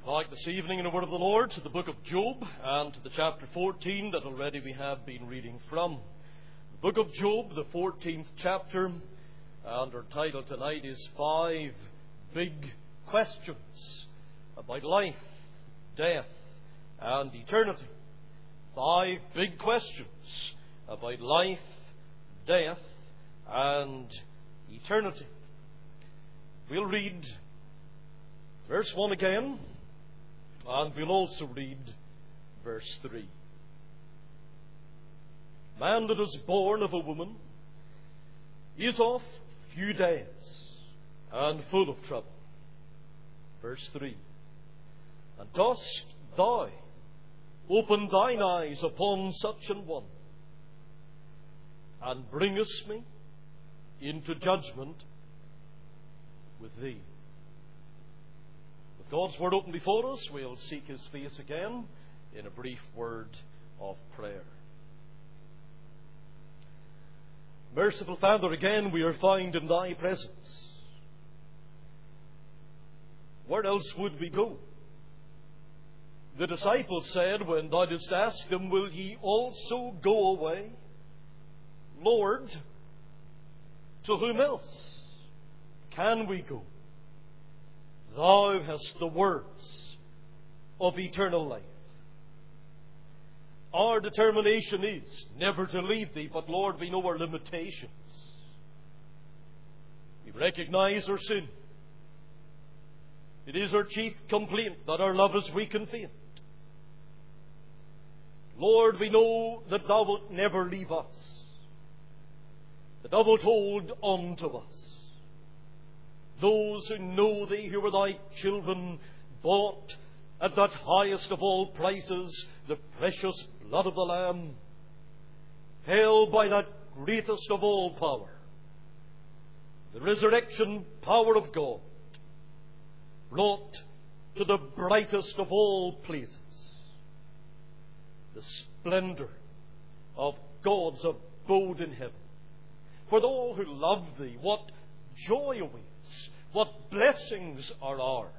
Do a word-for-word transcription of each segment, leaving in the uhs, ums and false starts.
Back this evening in the Word of the Lord to the book of Job and to the chapter fourteen that already we have been reading from. The book of Job, the fourteenth chapter, and our title tonight is Five Big Questions about life, death, and eternity. Five big questions about life, death, and eternity. We'll read verse one again, and we'll also read verse three. Man that is born of a woman is of few days and full of trouble. Verse three. And dost thou open thine eyes upon such an one, and bringest me into judgment with thee. With God's Word open before us, we'll seek His face again in a brief word of prayer. Merciful Father, again we are found in Thy presence. Where else would we go? The disciples said when Thou didst ask them, will ye also go away? Lord, to whom else can we go? Thou hast the words of eternal life. Our determination is never to leave Thee, but Lord, we know our limitations. We recognize our sin. It is our chief complaint that our love is weak and faint. Lord, we know that Thou wilt never leave us, that Thou wilt hold on to us. Those who know Thee, who are Thy children, bought at that highest of all prices, the precious blood of the Lamb, held by that greatest of all power, the resurrection power of God, brought to the brightest of all places, the splendor of God's abode in heaven. For all who love Thee, what joy awaits, what blessings are ours.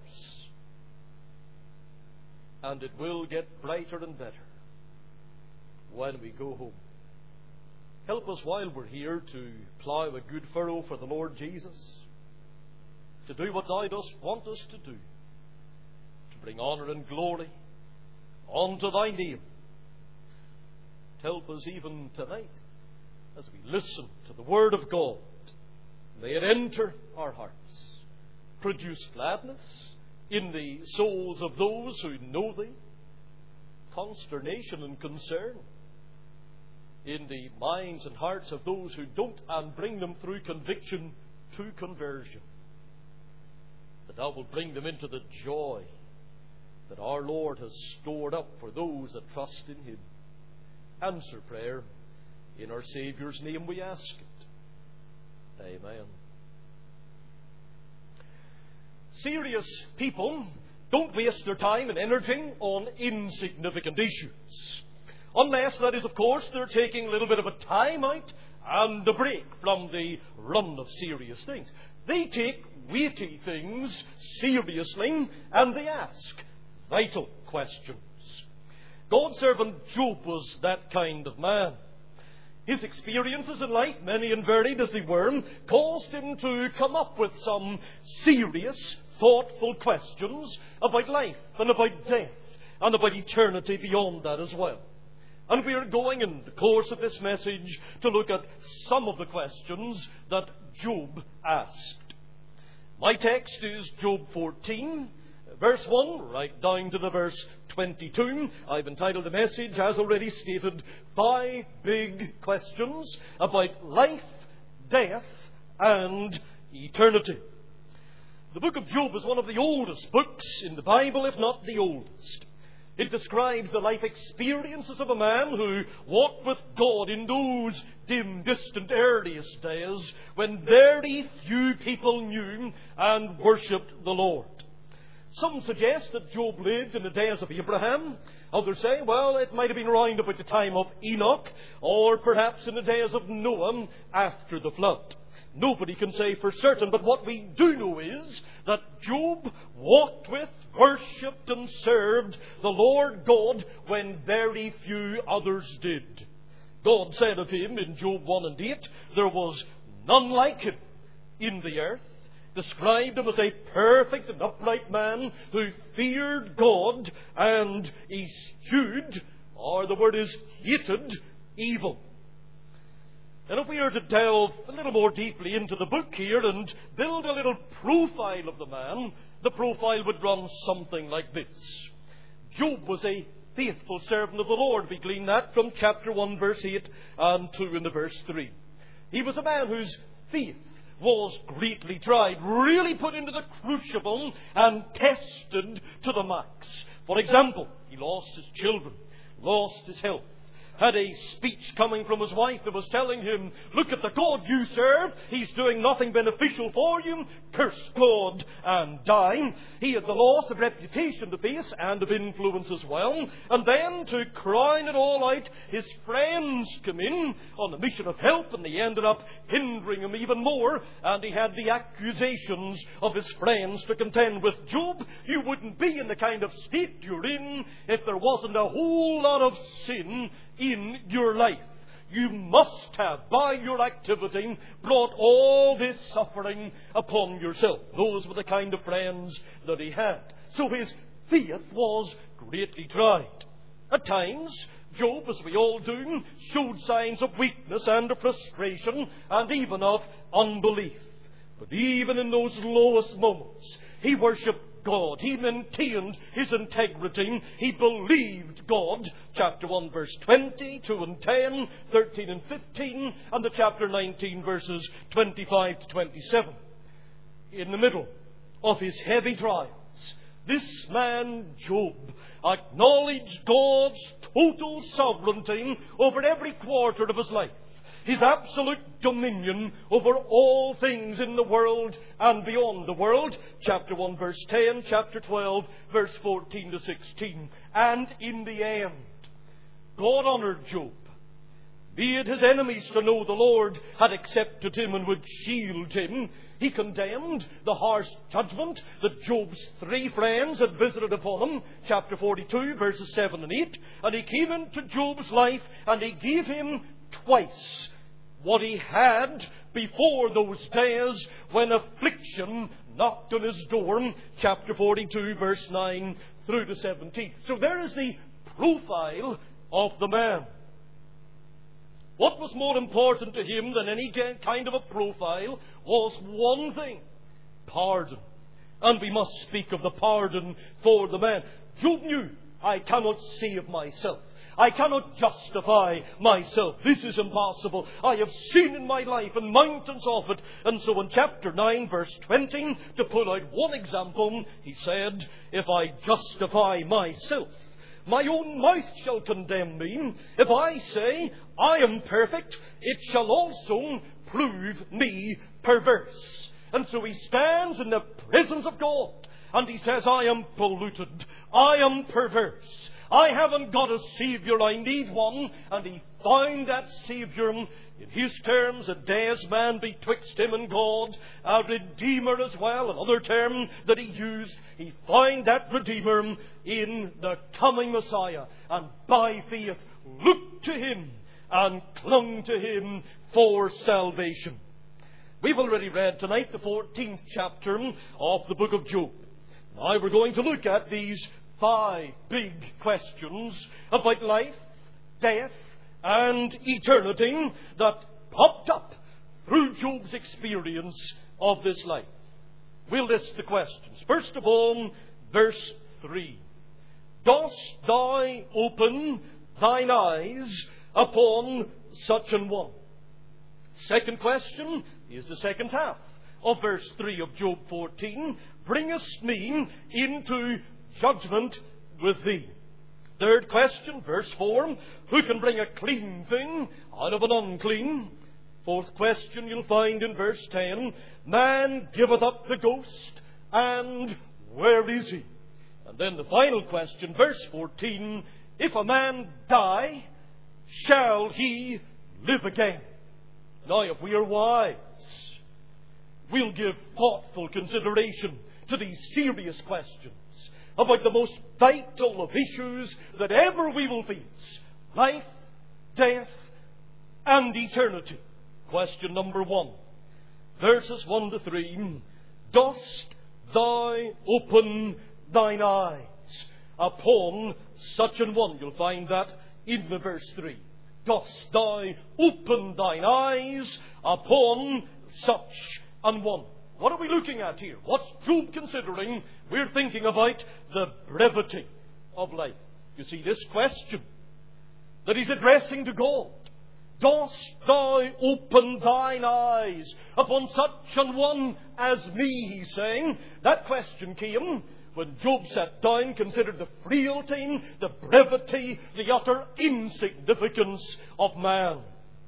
And it will get brighter and better when we go home. Help us while we're here to plough a good furrow for the Lord Jesus, to do what Thou dost want us to do, to bring honour and glory unto Thy name. Help us even tonight as we listen to the Word of God. May it enter our hearts, produce gladness in the souls of those who know Thee, consternation and concern in the minds and hearts of those who don't, and bring them through conviction to conversion. That Thou wilt bring them into the joy that our Lord has stored up for those that trust in Him. Answer prayer. In our Saviour's name we ask it. Amen. Serious people don't waste their time and energy on insignificant issues. Unless, that is, of course, they're taking a little bit of a time out and a break from the run of serious things. They take weighty things seriously, and they ask vital questions. God's servant Job was that kind of man. His experiences in life, many and varied as they were, caused him to come up with some serious, thoughtful questions about life and about death and about eternity beyond that as well. And we are going in the course of this message to look at some of the questions that Job asked. My text is Job fourteen, verse one, right down to the verse twenty-two. I've entitled the message, as already stated, Five Big Questions about Life, Death, and Eternity. The book of Job is one of the oldest books in the Bible, if not the oldest. It describes the life experiences of a man who walked with God in those dim, distant, earliest days when very few people knew and worshipped the Lord. Some suggest that Job lived in the days of Abraham. Others say, well, it might have been around about the time of Enoch, or perhaps in the days of Noah after the flood. nobody can say for certain. But what we do know is that Job walked with, worshipped and served the Lord God when very few others did. God said of him in Job one and eight, there was none like him in the earth. Described him as a perfect and upright man who feared God and eschewed, or the word is hated, evil. And if we are to delve a little more deeply into the book here and build a little profile of the man, the profile would run something like this. Job was a faithful servant of the Lord. We glean that from chapter one, verse eight, and two in the verse three. He was a man whose faith was greatly tried, really put into the crucible and tested to the max. For example, he lost his children, lost his health, had a speech coming from his wife that was telling him, look at the God you serve, he's doing nothing beneficial for you, curse God and die. He had the loss of reputation to face and of influence as well. And then, to crown it all out, his friends came in on a mission of help, and they ended up hindering him even more, and he had the accusations of his friends to contend with. Job, you wouldn't be in the kind of state you're in if there wasn't a whole lot of sin in your life. You must have, by your activity, brought all this suffering upon yourself. Those were the kind of friends that he had. So his faith was greatly tried. At times, Job, as we all do, showed signs of weakness and of frustration and even of unbelief. But even in those lowest moments, he worshipped God. He maintained his integrity. He believed God. Chapter one, verse twenty, two and ten, thirteen and fifteen, and the chapter nineteen, verses twenty-five to twenty-seven. In the middle of his heavy trials, this man, Job, acknowledged God's total sovereignty over every quarter of his life. His absolute dominion over all things in the world and beyond the world. Chapter one, verse ten, chapter twelve, verse fourteen to sixteen. And in the end, God honoured Job. Made his enemies to know the Lord had accepted him and would shield him. He condemned the harsh judgment that Job's three friends had visited upon him. Chapter forty-two, verses seven and eight. And he came into Job's life and he gave him twice what he had before those days when affliction knocked on his door. Chapter forty-two, verse nine through to seventeen. So there is the profile of the man. What was more important to him than any kind of a profile was one thing: pardon. And we must speak of the pardon for the man. Job knew, I cannot save myself. I cannot justify myself. This is impossible. I have seen in my life and mountains of it. And so in chapter nine, verse twenty, to pull out one example, he said, if I justify myself, my own mouth shall condemn me. If I say, I am perfect, it shall also prove me perverse. And so he stands in the presence of God and he says, I am polluted. I am perverse. I haven't got a Saviour, I need one. And he found that Saviour, in his terms, a dead man betwixt him and God, a Redeemer as well, another term that he used. He found that Redeemer in the coming Messiah, and by faith looked to him and clung to him for salvation. We've already read tonight the fourteenth chapter of the book of Job. Now we're going to look at these five big questions about life, death, and eternity that popped up through Job's experience of this life. We'll list the questions. First of all, verse three. Dost thou open thine eyes upon such an one? Second question is the second half of verse three of Job fourteen. Bringest me into judgment with thee. Third question, verse four. Who can bring a clean thing out of an unclean? Fourth question you'll find in verse ten. Man giveth up the ghost, and where is he? And then the final question, verse fourteen. If a man die, shall he live again? Now, if we are wise, we'll give thoughtful consideration to these serious questions about the most vital of issues that ever we will face: life, death, and eternity. Question number one, verses one to three. Dost thou open thine eyes upon such an one? You'll find that in the verse three. Dost thou open thine eyes upon such an one? What are we looking at here? What's Job considering? We're thinking about the brevity of life. You see, this question that he's addressing to God, dost thou open thine eyes upon such an one as me, he's saying. That question came when Job sat down, considered the frailty, the brevity, the utter insignificance of man.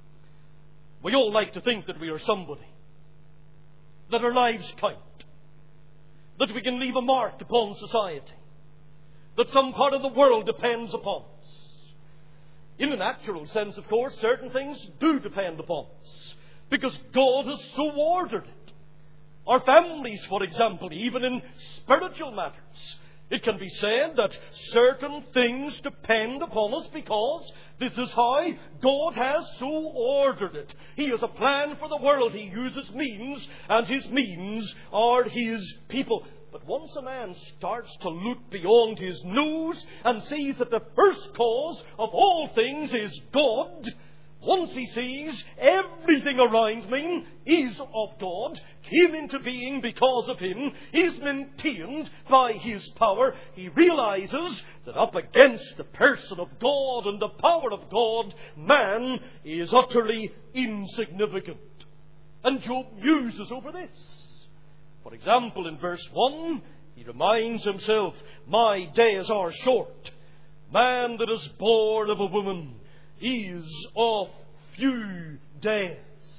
We all like to think that we are somebody, that our lives count, that we can leave a mark upon society, that some part of the world depends upon us. In a natural sense, of course, certain things do depend upon us, because God has so ordered it. Our families, for example, even in spiritual matters, it can be said that certain things depend upon us because this is how God has so ordered it. He has a plan for the world. He uses means, and His means are His people. But once a man starts to look beyond his nose and sees that the first cause of all things is God, once he sees everything around me is of God, came into being because of Him, is maintained by His power, he realizes that up against the person of God and the power of God, man is utterly insignificant. And Job muses over this. For example, in verse one, he reminds himself, my days are short. Man that is born of a woman is of few days.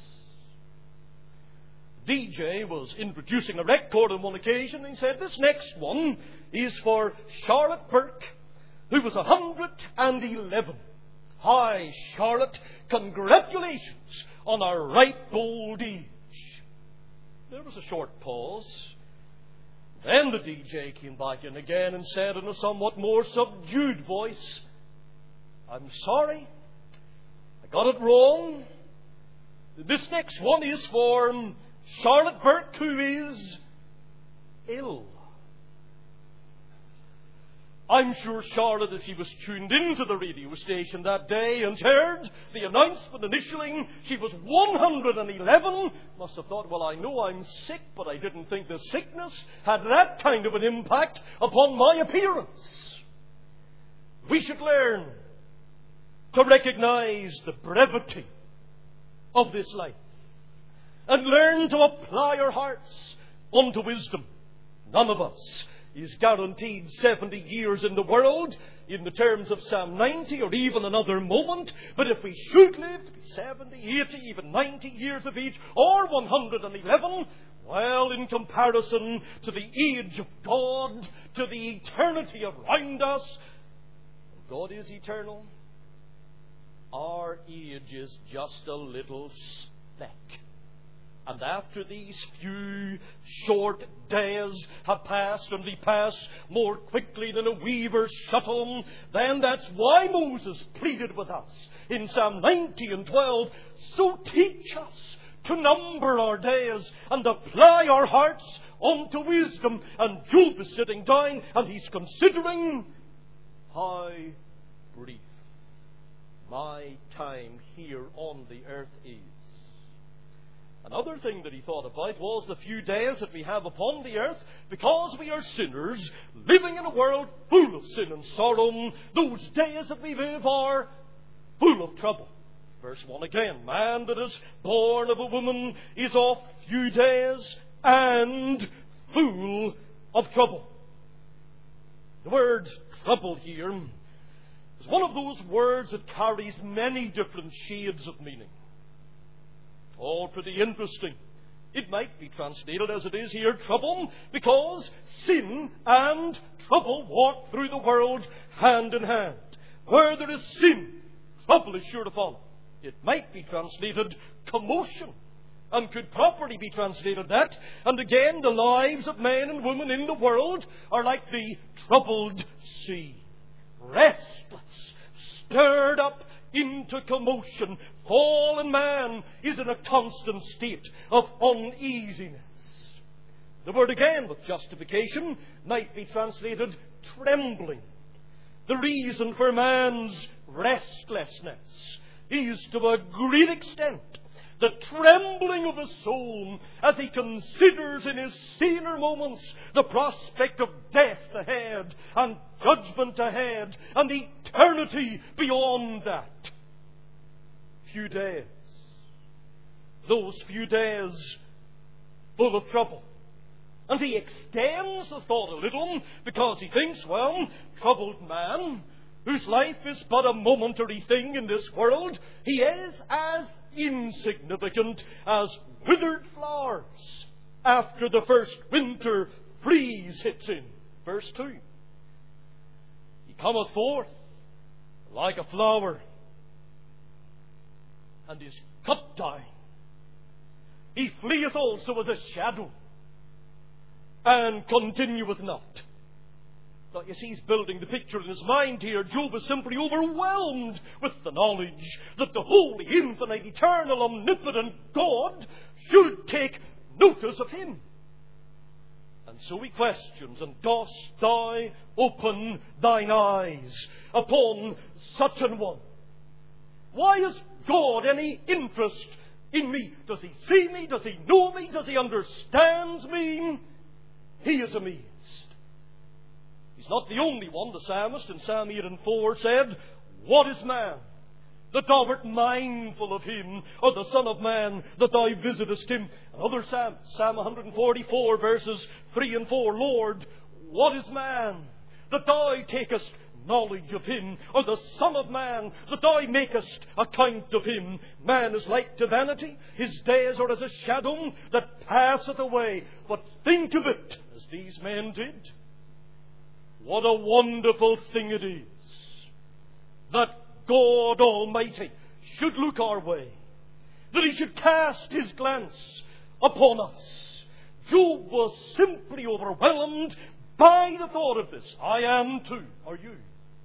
D J was introducing a record on one occasion, and he said, this next one is for Charlotte Burke, who was one hundred eleven. Hi, Charlotte, congratulations on a ripe old age. There was a short pause. Then the D J came back in again and said in a somewhat more subdued voice, I'm sorry, I got it wrong. This next one is for Charlotte Burke, who is ill. I'm sure Charlotte, if she was tuned into the radio station that day and heard the announcement initially, she was one hundred eleven, must have thought, well, I know I'm sick, but I didn't think the sickness had that kind of an impact upon my appearance. We should learn to recognize the brevity of this life and learn to apply our hearts unto wisdom. None of us is guaranteed seventy years in the world in the terms of Psalm ninety or even another moment. But if we should live to be seventy, eighty, even ninety years of age, or one hundred eleven, well, in comparison to the age of God, to the eternity around us, God is eternal. Our age is just a little speck. And after these few short days have passed, and they pass more quickly than a weaver's shuttle, then that's why Moses pleaded with us in Psalm ninety and twelve, so teach us to number our days and apply our hearts unto wisdom. And Job is sitting down and he's considering how brief my time here on the earth is. Another thing that he thought about was the few days that we have upon the earth, because we are sinners, living in a world full of sin and sorrow. Those days that we live are full of trouble. Verse one again, man that is born of a woman is of few days and full of trouble. The word trouble here is one of those words that carries many different shades of meaning. All pretty interesting. It might be translated as it is here, trouble, because sin and trouble walk through the world hand in hand. Where there is sin, trouble is sure to follow. It might be translated commotion, and could properly be translated that. And again, the lives of men and women in the world are like the troubled sea, restless, stirred up into commotion. Fallen man is in a constant state of uneasiness. The word again with justification might be translated trembling. The reason for man's restlessness is to a great extent the trembling of the soul as he considers in his saner moments the prospect of death ahead and judgment ahead and eternity beyond that. Few days. Those few days full of trouble. And he extends the thought a little because he thinks, well, troubled man, whose life is but a momentary thing in this world, he is as insignificant as withered flowers after the first winter freeze hits in. Verse two. He cometh forth like a flower and is cut down. He fleeth also as a shadow and continueth not. Now, you see, he's building the picture in his mind here. Job is simply overwhelmed with the knowledge that the holy, infinite, eternal, omnipotent God should take notice of him. And so he questions, and dost thou open thine eyes upon such an one? Why has God any interest in me? Does he see me? Does he know me? Does he understand me? He is amazed. He's not the only one. The psalmist in Psalm eight and four said, what is man, that thou art mindful of him, or the Son of Man, that thou visitest him? Another psalm, Psalm one forty-four, verses three and four, Lord, what is man, that thou takest knowledge of him, or the Son of Man, that thou makest account of him? Man is like to vanity, his days are as a shadow that passeth away. But think of it, as these men did. What a wonderful thing it is that God Almighty should look our way, that he should cast his glance upon us. Job was simply overwhelmed by the thought of this. I am too. Are you?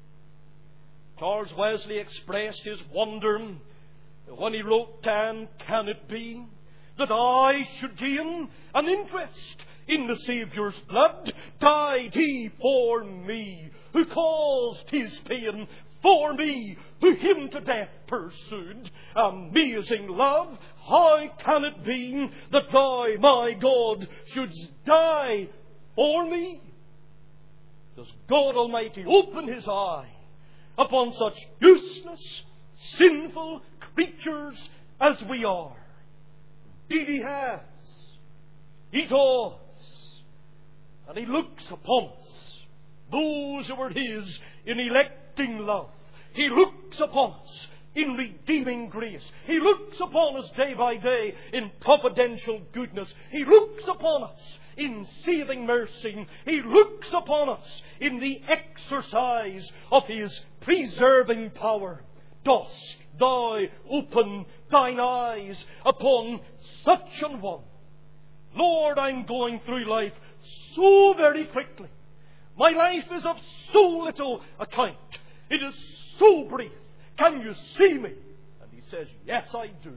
Charles Wesley expressed his wonder when he wrote, Can, can it be that I should gain an interest in the Saviour's blood? Died he for me, who caused his pain, for me, who him to death pursued. Amazing love, how can it be that thou, my God, shouldst die for me? Does God Almighty open his eye upon such useless, sinful creatures as we are? Indeed he has. He does. And he looks upon us, those who were his in electing love. He looks upon us in redeeming grace. He looks upon us day by day in providential goodness. He looks upon us in saving mercy. He looks upon us in the exercise of his preserving power. Dost thou open thine eyes upon such an one? Lord, I'm going through life so very quickly. My life is of so little account. It is so brief. Can you see me? And he says, yes, I do.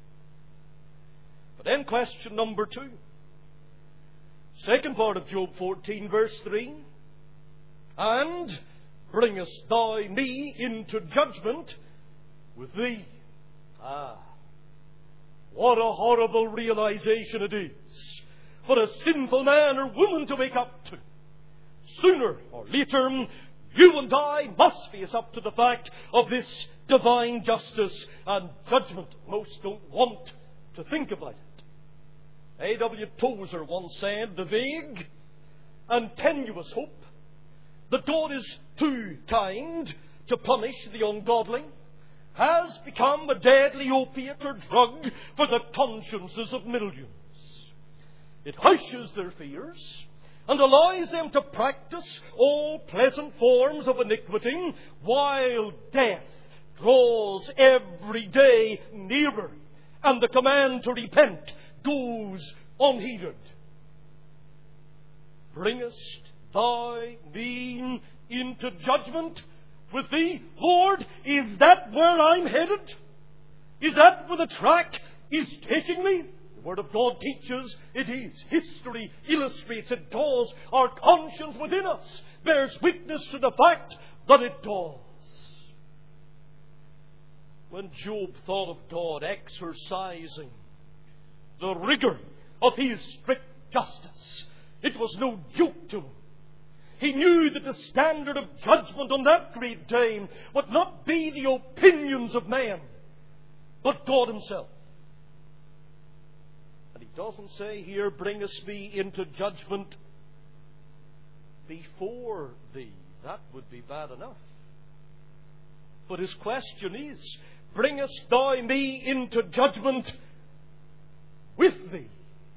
But then question number two. Second part of Job fourteen, verse three. And bringest thou me into judgment with thee? Ah, what a horrible realization it is for a sinful man or woman to wake up to. Sooner or later, you and I must face up to the fact of this divine justice and judgment. Most don't want to think about it. A W Tozer once said, the vague and tenuous hope that God is too kind to punish the ungodly has become a deadly opiate or drug for the consciences of millions. It hushes their fears and allows them to practice all pleasant forms of iniquity while death draws every day nearer and the command to repent goes unheeded. Bringest thou me into judgment with thee? Lord, is that where I'm headed? Is that where the track is taking me? The Word of God teaches it is. History illustrates it does. Our conscience within us bears witness to the fact that it does. When Job thought of God exercising the rigour of His strict justice, it was no joke to him. He knew that the standard of judgment on that great day would not be the opinions of man, but God Himself. And He doesn't say here, bringest me into judgment before thee. That would be bad enough. But his question is, bringest thou me into judgment with thee?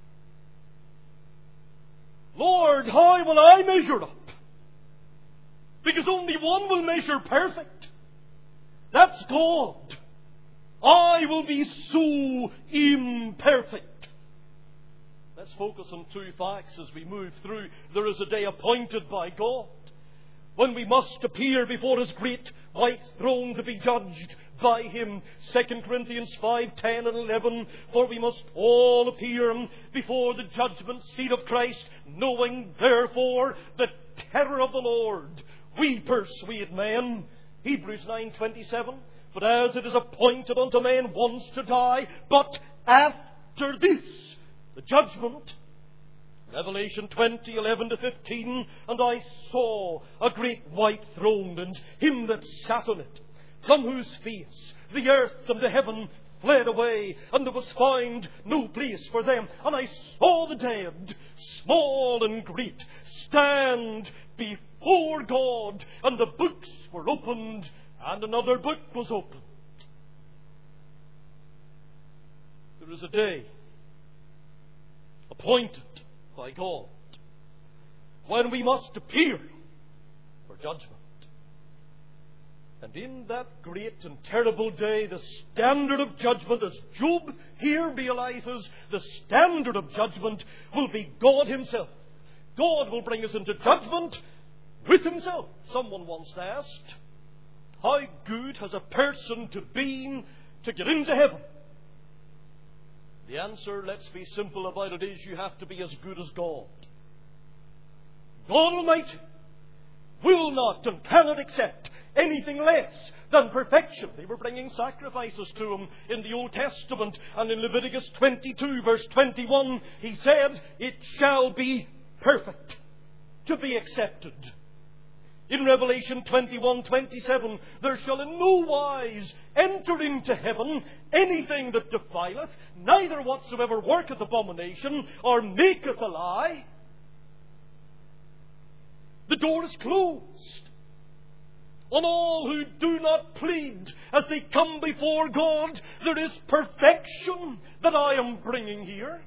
Lord, how will I measure up? Because only one will measure perfect. That's God. I will be so imperfect. Let's focus on two facts as we move through. There is a day appointed by God when we must appear before His great white throne to be judged by Him. Second Corinthians five, ten and eleven. For we must all appear before the judgment seat of Christ, knowing therefore the terror of the Lord. We persuade men. Hebrews nine twenty-seven. But as it is appointed unto man once to die, but after this, the judgment. Revelation twenty, eleven to fifteen. And I saw a great white throne, and Him that sat on it, from whose face the earth and the heaven fled away, and there was found no place for them. And I saw the dead, small and great, stand before God, and the books were opened, and another book was opened. There is a day appointed by God when we must appear for judgment. And in that great and terrible day, the standard of judgment, as Job here realizes, the standard of judgment will be God Himself. God will bring us into judgment with Himself. Someone once asked, how good has a person to be to get into heaven? The answer, let's be simple about it, is you have to be as good as God. God Almighty will not and cannot accept anything less than perfection. They were bringing sacrifices to Him in the Old Testament, and in Leviticus twenty-two verse twenty-one He said, it shall be perfect to be accepted. In Revelation twenty-one twenty-seven, there shall in no wise enter into heaven anything that defileth, neither whatsoever worketh abomination, or maketh a lie. The door is closed on all who do not plead as they come before God. There is perfection that I am bringing here.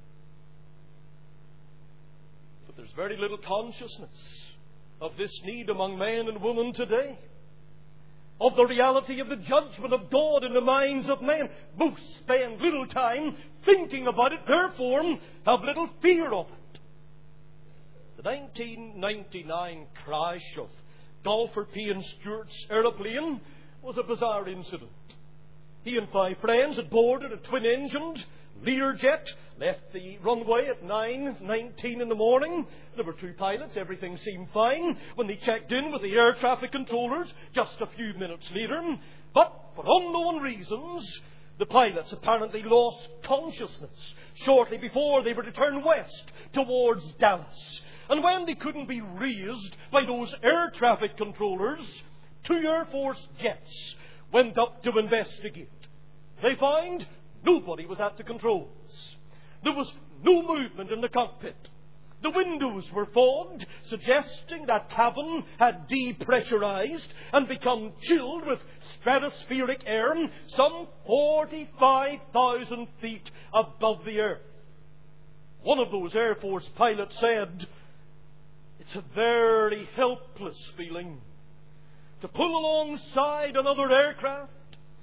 But there's very little consciousness of this need among man and woman today, of the reality of the judgment of God in the minds of men. Most spend little time thinking about it, therefore have little fear of it. The nineteen ninety-nine crash of golfer P N Stewart's aeroplane was a bizarre incident. He and five friends had boarded a twin-engined Learjet, left the runway at nine nineteen in the morning. There were two pilots. Everything seemed fine when they checked in with the air traffic controllers just a few minutes later. But for unknown reasons, the pilots apparently lost consciousness shortly before they were to turn west towards Dallas. And when they couldn't be raised by those air traffic controllers, two Air Force jets went up to investigate. They found nobody was at the controls. There was no movement in the cockpit. The windows were fogged, suggesting that cabin had depressurized and become chilled with stratospheric air some forty-five thousand feet above the earth. One of those Air Force pilots said, it's a very helpless feeling to pull alongside another aircraft,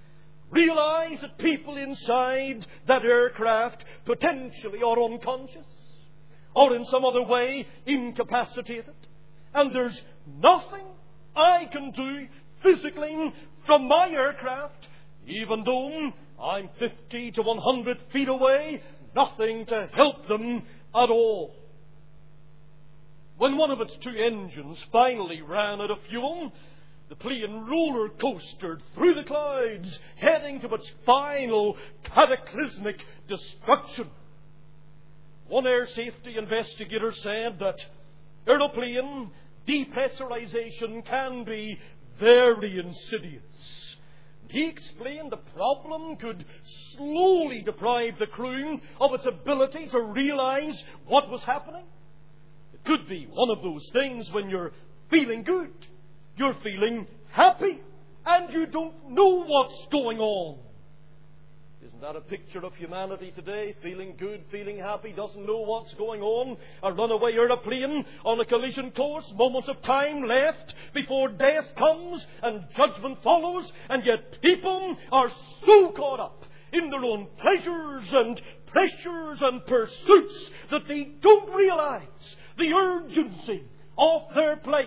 realize that people inside that aircraft potentially are unconscious or in some other way incapacitated. And there's nothing I can do physically from my aircraft, even though I'm fifty to one hundred feet away, nothing to help them at all. When one of its two engines finally ran out of fuel, the plane roller coastered through the clouds, heading to its final cataclysmic destruction. One air safety investigator said that aeroplane depressurization can be very insidious. He explained the problem could slowly deprive the crew of its ability to realize what was happening. It could be one of those things when you're feeling good, you're feeling happy, and you don't know what's going on. Isn't that a picture of humanity today? Feeling good, feeling happy, doesn't know what's going on. A runaway aeroplane on a collision course, moments of time left before death comes and judgment follows, and yet people are so caught up in their own pleasures and pressures and pursuits that they don't realize the urgency of their plight.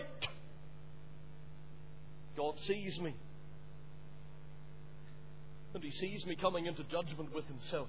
God sees me. And He sees me coming into judgment with Himself.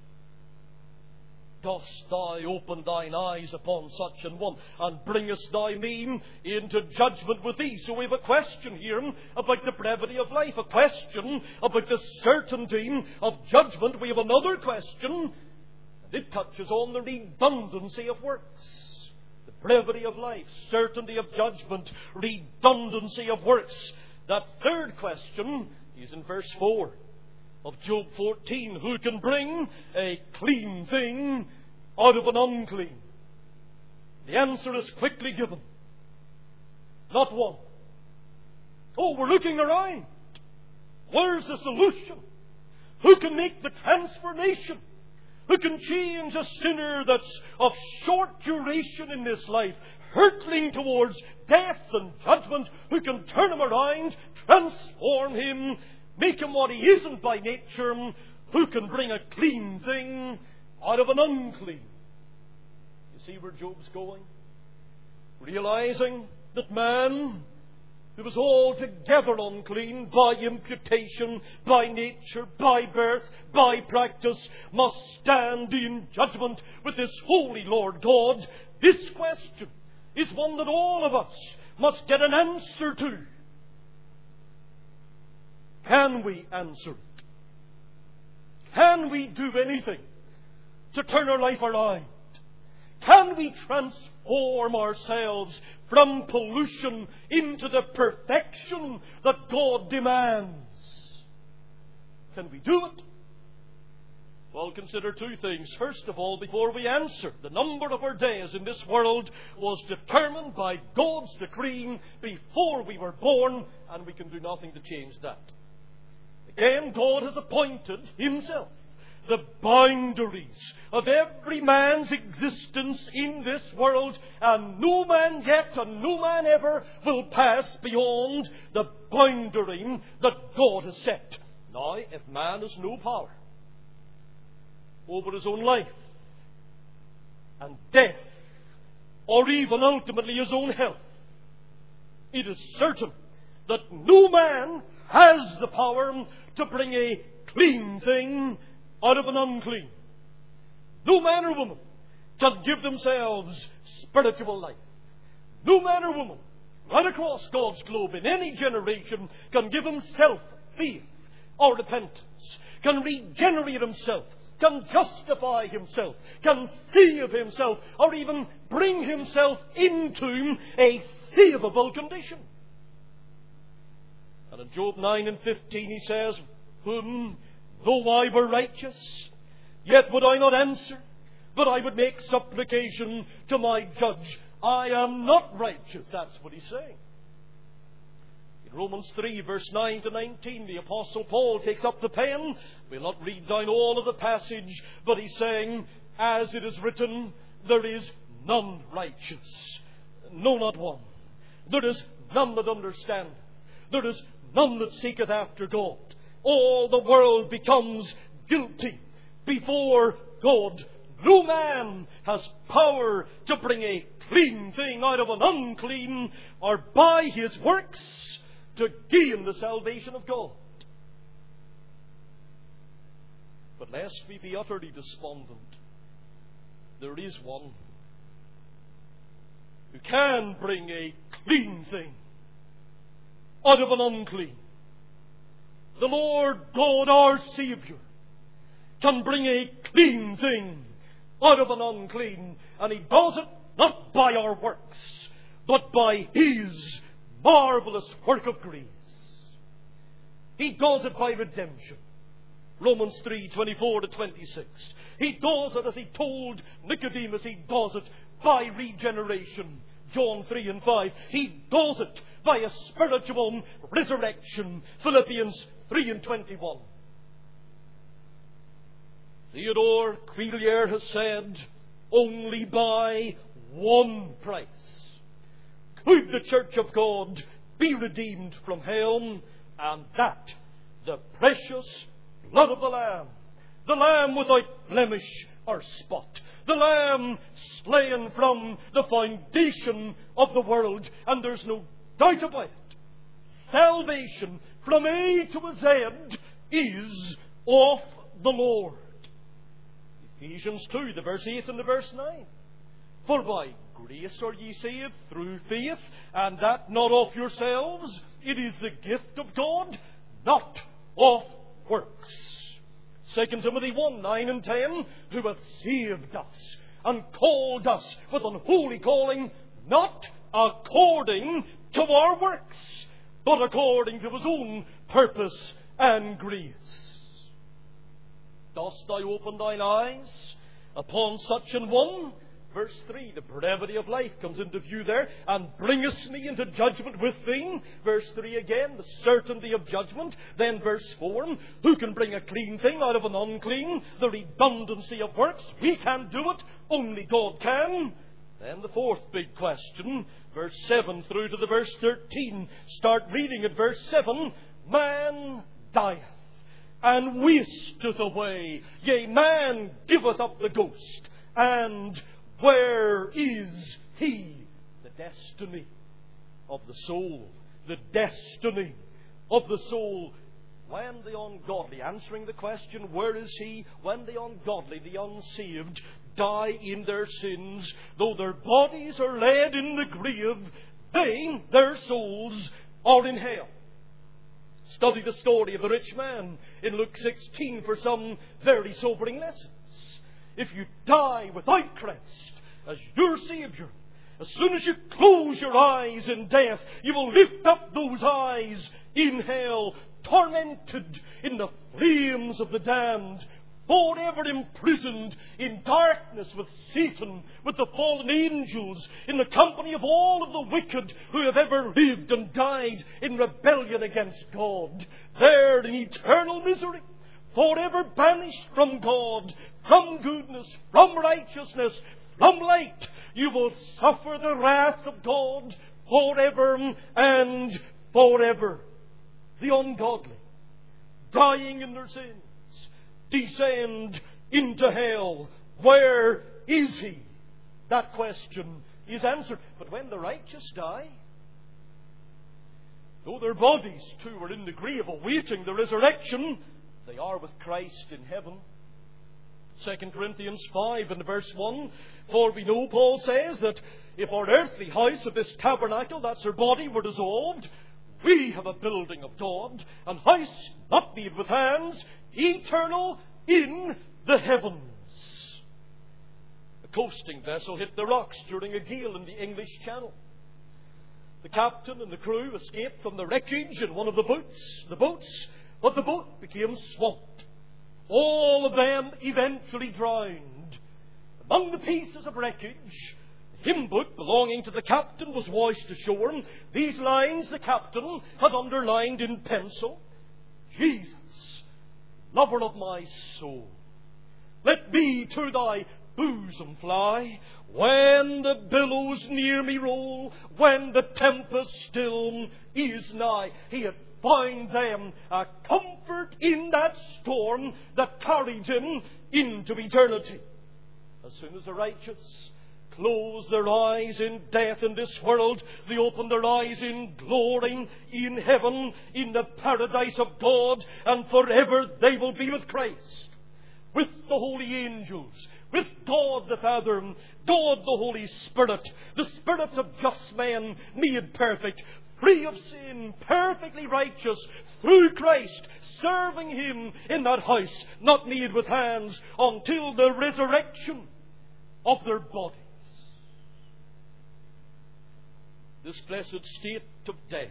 Dost thou open thine eyes upon such an one, and bringest thou me into judgment with thee? So we have a question here about the brevity of life, a question about the certainty of judgment. We have another question, and it touches on the redundancy of works. The brevity of life, certainty of judgment, redundancy of works. That third question is in verse four of Job fourteen. Who can bring a clean thing out of an unclean? The answer is quickly given. Not one. Oh, we're looking around. Where's the solution? Who can make the transformation? Who can change a sinner that's of short duration in this life, hurtling towards death and judgment? Who can turn him around, transform him, make him what he isn't by nature? Who can bring a clean thing out of an unclean? You see where Job's going? Realizing that man, who was altogether unclean by imputation, by nature, by birth, by practice, must stand in judgment with this holy Lord God. This question is one that all of us must get an answer to. Can we answer it? Can we do anything to turn our life around? Can we transform ourselves from pollution into the perfection that God demands? Can we do it? Well, consider two things. First of all, before we answer, the number of our days in this world was determined by God's decree before we were born, and we can do nothing to change that. Again, God has appointed Himself the boundaries of every man's existence in this world, and no man yet and no man ever will pass beyond the boundary that God has set. Now, if man has no power over his own life and death, or even ultimately his own health, it is certain that no man has the power to bring a clean thing out of an unclean. No man or woman can give themselves spiritual life. No man or woman right across God's globe in any generation can give himself faith or repentance, can regenerate himself, can justify himself, can save himself, or even bring himself into a savable condition. And in Job nine and fifteen he says, Whom, though I were righteous, yet would I not answer, but I would make supplication to my judge. I am not righteous. That's what he's saying. In Romans three, verse nine to nineteen, the Apostle Paul takes up the pen. We'll not read down all of the passage, but he's saying, As it is written, there is none righteous, no, not one. There is none that understandeth. There is none that seeketh after God. all the world becomes guilty before God. No man has power to bring a clean thing out of an unclean, or by his works to gain the salvation of God. But lest we be utterly despondent, there is one who can bring a clean thing out of an unclean. The Lord God, our Saviour, can bring a clean thing out of an unclean, and He does it not by our works, but by His marvelous work of grace. He does it by redemption. Romans three, twenty-four to twenty-six. He does it, as He told Nicodemus, He does it by regeneration. John three and five. He does it by a spiritual resurrection. Philippians three and twenty-one. Theodore Quillier has said, only by one price could the Church of God be redeemed from hell, and that the precious blood of the Lamb, the Lamb without blemish or spot, the Lamb slain from the foundation of the world. And there's no doubt about it, salvation from A to a Z is of the Lord. Ephesians two, the verse eight and the verse nine. For by grace are ye saved through faith, and that not of yourselves, it is the gift of God, not of works. Second Timothy one, nine and ten, who hath saved us and called us with an holy calling, not according to our works, but according to His own purpose and grace. Dost thou open thine eyes upon such an one? Verse three, the brevity of life comes into view there. And bringest me into judgment with thee. Verse three again, the certainty of judgment. Then verse four, who can bring a clean thing out of an unclean? The redundancy of works. We can't do it, only God can. Then the fourth big question, verse seven through to the verse thirteen. Start reading at verse seven. Man dieth and wasteth away. Yea, man giveth up the ghost. And where is he? The destiny of the soul. The destiny of the soul. When the ungodly, answering the question, where is he? When the ungodly, the unsaved, die in their sins, though their bodies are laid in the grave, they, their souls, are in hell. Study the story of the rich man in Luke sixteen for some very sobering lessons. If you die without Christ as your Saviour, as soon as you close your eyes in death, you will lift up those eyes in hell, tormented in the flames of the damned, forever imprisoned in darkness with Satan, with the fallen angels, in the company of all of the wicked who have ever lived and died in rebellion against God. There in eternal misery, forever banished from God, from goodness, from righteousness, from light, you will suffer the wrath of God forever and forever. The ungodly, dying in their sins, descend into hell. Where is he? That question is answered. But when the righteous die, though their bodies too are in the grave awaiting the resurrection, they are with Christ in heaven. Second Corinthians five and verse one. For we know, Paul says, that if our earthly house of this tabernacle, that's our body, were dissolved, we have a building of God, an house not made with hands, eternal in the heavens. A coasting vessel hit the rocks during a gale in the English Channel. The captain and the crew escaped from the wreckage in one of the boats, the boats, but the boat became swamped. All of them eventually drowned. Among the pieces of wreckage, the hymn book belonging to the captain was washed ashore. These lines the captain had underlined in pencil: Jesus, lover of my soul, let me to thy bosom fly, when the billows near me roll, when the tempest still is nigh. He had find them a comfort in that storm that carried him into eternity. As soon as the righteous close their eyes in death in this world, they open their eyes in glory, in heaven, in the paradise of God, and forever they will be with Christ, with the holy angels, with God the Father, God the Holy Spirit, the spirits of just men made perfect, free of sin, perfectly righteous, through Christ, serving Him in that house, not made with hands, until the resurrection of their bodies. This blessed state of death,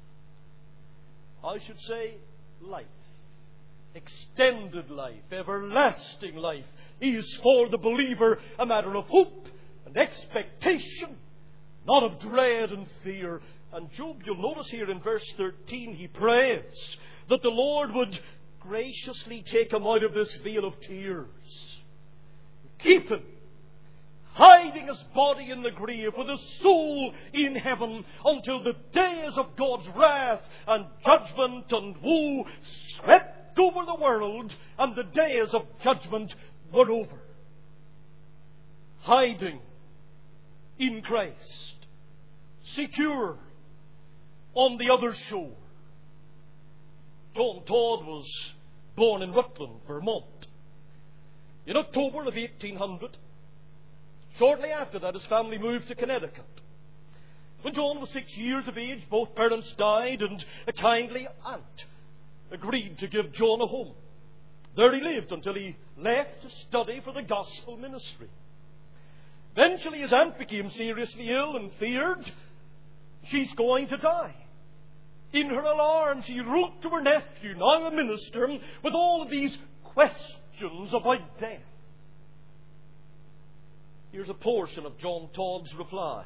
I should say life, extended life, everlasting life, is for the believer a matter of hope and expectation, not of dread and fear. And Job, you'll notice here in verse thirteen, he prays that the Lord would graciously take him out of this vale of tears, keep him, hiding his body in the grave with his soul in heaven, until the days of God's wrath and judgment and woe swept over the world and the days of judgment were over. Hiding in Christ, secure on the other shore. John Todd was born in Rutland, Vermont, in October of eighteen hundred. Shortly after that, his family moved to Connecticut. When John was six years of age, both parents died, and a kindly aunt agreed to give John a home. There he lived until he left to study for the gospel ministry. Eventually, his aunt became seriously ill and feared she's going to die. In her alarm, she wrote to her nephew, now a minister, with all of these questions about death. Here's a portion of John Todd's reply.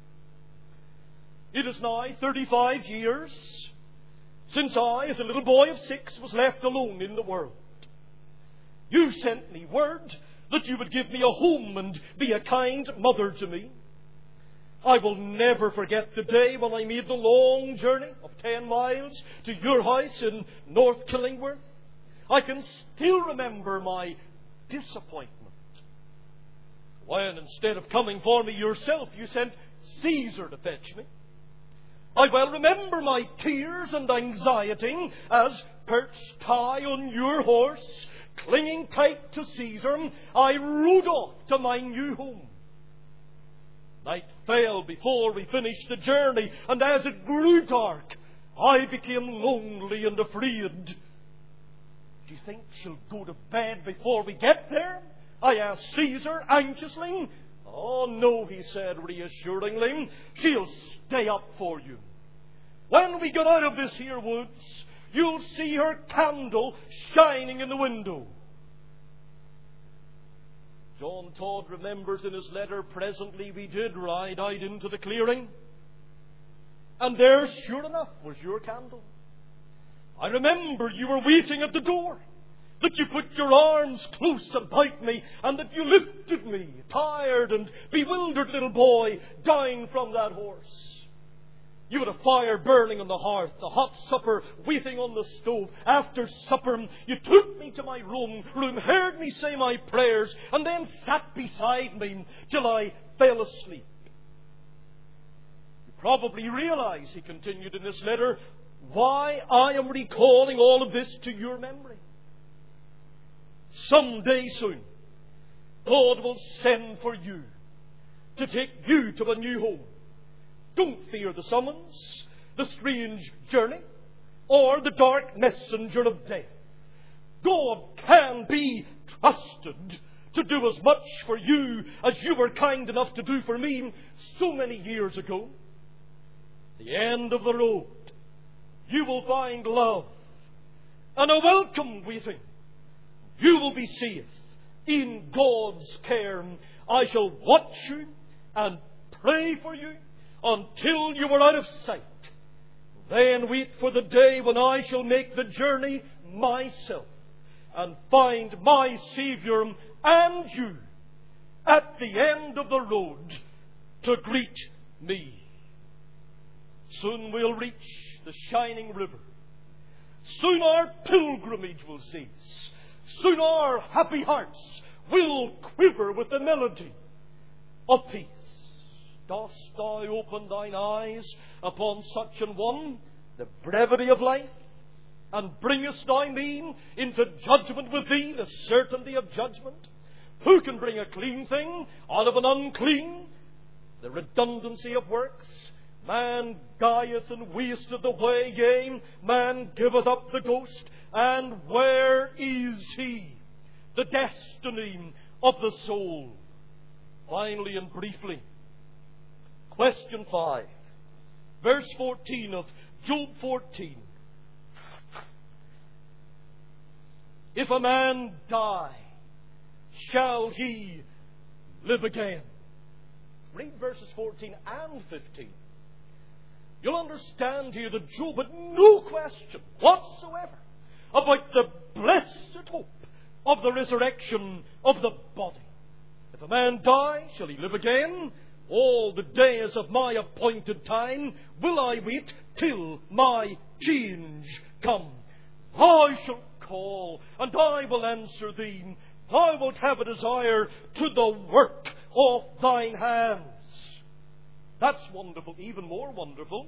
It is now thirty-five years since I, as a little boy of six, was left alone in the world. You sent me word that you would give me a home and be a kind mother to me. I will never forget the day when I made the long journey of ten miles to your house in North Killingworth. I can still remember my disappointment when, instead of coming for me yourself, you sent Caesar to fetch me. I well remember my tears and anxiety as, perched high on your horse, clinging tight to Caesar, I rode off to my new home. Night fell before we finished the journey, and as it grew dark, I became lonely and afraid. Do you think she'll go to bed before we get there? I asked Caesar anxiously. Oh, no, he said reassuringly. She'll stay up for you. When we get out of this here woods, you'll see her candle shining in the window. John Todd remembers in his letter, presently we did ride out into the clearing, and there, sure enough, was your candle. I remember you were waiting at the door, that you put your arms close about me, and that you lifted me, tired and bewildered little boy, down from that horse. You had a fire burning on the hearth, a hot supper waiting on the stove. After supper, you took me to my room, room, heard me say my prayers, and then sat beside me till I fell asleep. You probably realize, he continued in this letter, why I am recalling all of this to your memory. Someday soon, God will send for you to take you to a new home. Don't fear the summons, the strange journey, or the dark messenger of death. God can be trusted to do as much for you as you were kind enough to do for me so many years ago. At the end of the road, you will find love and a welcome waiting. You will be safe in God's care. I shall watch you and pray for you until you are out of sight. Then wait for the day when I shall make the journey myself and find my Saviour and you at the end of the road to greet me. Soon we'll reach the shining river, Soon our pilgrimage will cease. Soon our happy hearts will quiver with the melody of peace. Dost thou open thine eyes upon such an one, the brevity of life, and bringest thou me into judgment with thee, the certainty of judgment? Who can bring a clean thing out of an unclean? The redundancy of works. Man dieth and wasteth away, yea, man giveth up the ghost. And where is he? The destiny of the soul. Finally and briefly, question five, verse fourteen of Job fourteen. If a man die, shall he live again? Read verses fourteen and fifteen. You'll understand here that Job had no question whatsoever about the blessed hope of the resurrection of the body. If a man die, shall he live again? All the days of my appointed time will I wait till my change come. I shall call, and I will answer thee. Thou wilt have a desire to the work of thine hands. That's wonderful. Even more wonderful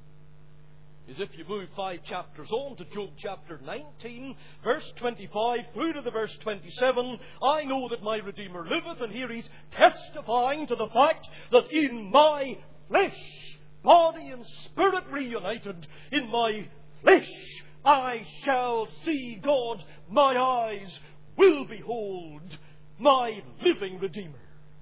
is if you move five chapters on to Job chapter nineteen, verse twenty-five through to the verse twenty-seven. I know that my Redeemer liveth, and here he's testifying to the fact that in my flesh, body and spirit reunited, in my flesh I shall see God. My eyes will behold my living Redeemer.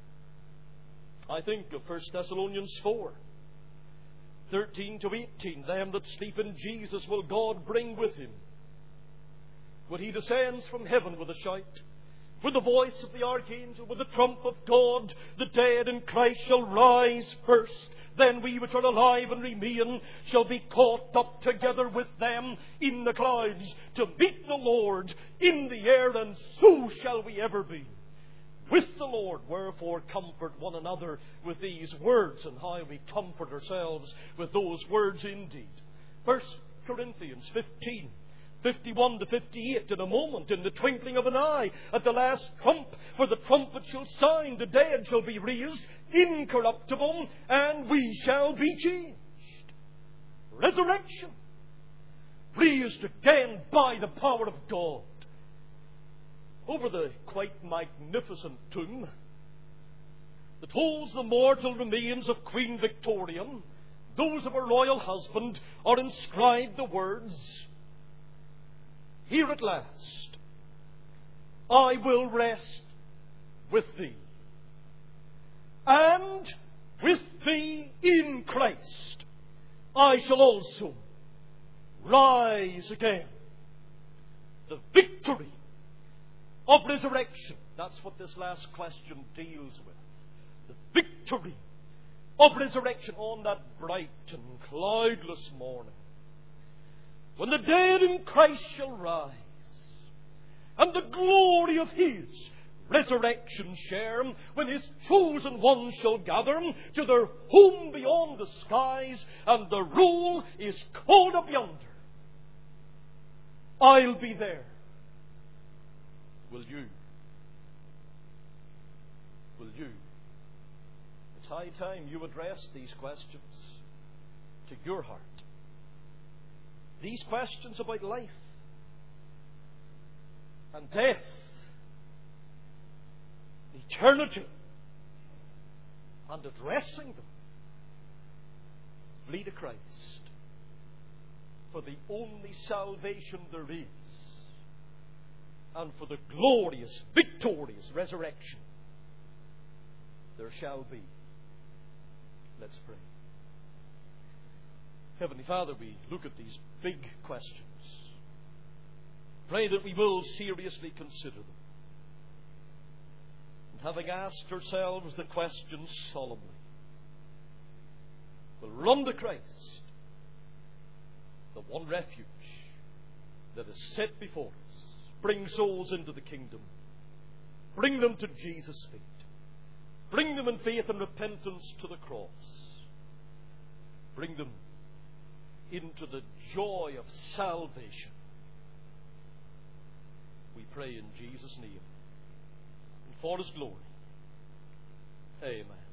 I think of First Thessalonians four, thirteen to eighteen. Them that sleep in Jesus will God bring with him, when he descends from heaven with a shout, with the voice of the archangel, with the trump of God. The dead in Christ shall rise first. Then we which are alive and remain shall be caught up together with them in the clouds to meet the Lord in the air, and so shall we ever be with the Lord. Wherefore comfort one another with these words. And how we comfort ourselves with those words indeed. First Corinthians fifteen, fifty-one to fifty-eight. In a moment, in the twinkling of an eye, at the last trump, for the trumpet shall sound, the dead shall be raised incorruptible, and we shall be changed. Resurrection. Raised again by the power of God. Over the quite magnificent tomb that holds the mortal remains of Queen Victoria, those of her royal husband, are inscribed the words, "Here at last I will rest with thee, and with thee in Christ I shall also rise again." The victory of resurrection. That's what this last question deals with. The victory of resurrection on that bright and cloudless morning, when the dead in Christ shall rise, and the glory of his resurrection share, when his chosen ones shall gather to their home beyond the skies, and the roll is called up yonder. I'll be there. Will you? Will you? It's high time you address these questions to your heart. These questions about life and death, eternity, and addressing them. Flee to Christ for the only salvation there is, and for the glorious, victorious resurrection there shall be. Let's pray. Heavenly Father, we look at these big questions. Pray that we will seriously consider them. And having asked ourselves the questions solemnly, we'll run to Christ, the one refuge that is set before us. Bring souls into the kingdom. Bring them to Jesus' feet. Bring them in faith and repentance to the cross. Bring them into the joy of salvation. We pray in Jesus' name and for His glory. Amen.